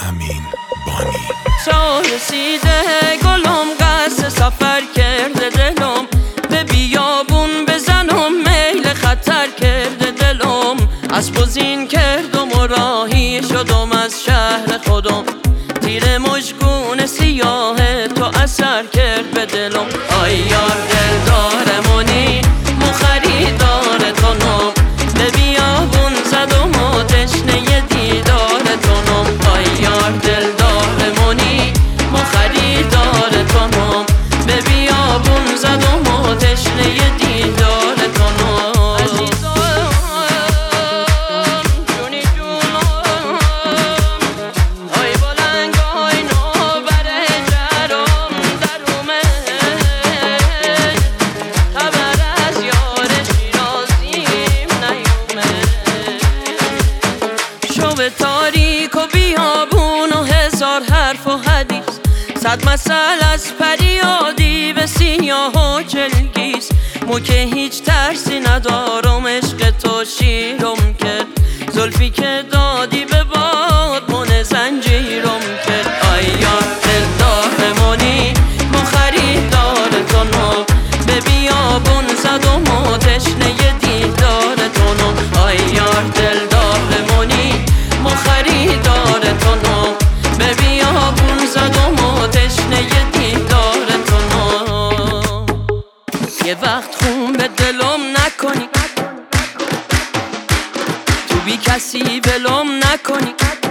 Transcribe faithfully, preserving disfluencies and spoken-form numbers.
امین بانی. تا رسیده گلم قصد سفر کرده دلم، به بیابون بزنم میل خطر کرده دلم. اسب و زین کردم و راهی شدم از شهر خودم، تیر مژگون سیاه تو اثر کرد به دلم. آی یار دل دارمونی مو خریدار تونم، به بیابون زدم و تشنه دیدار تونم. آی یار دل دارمونی مو خریدار تونم، به بیابون زدم و تشنه دیدار تونم. به تاریک و بیابون و هزار حرف و حدیث، صد مثل از پریادی به سیاه و جلگیز. مو که هیچ ترسی ندارم، عشق تو شیرم کرد، زلفی که دادی به باد من زنجیرم کرد. آی یار دل دارمونی مو خریدار تونم، به بیابون زدم و تشنه دیدار تونم. آی یار دل دارمونی مو خریدار تونم، به بیابون زدم و تشنه دیدار تونم. یه وقت خون به دلم نکنی، تو بی کسی ولم نکنی.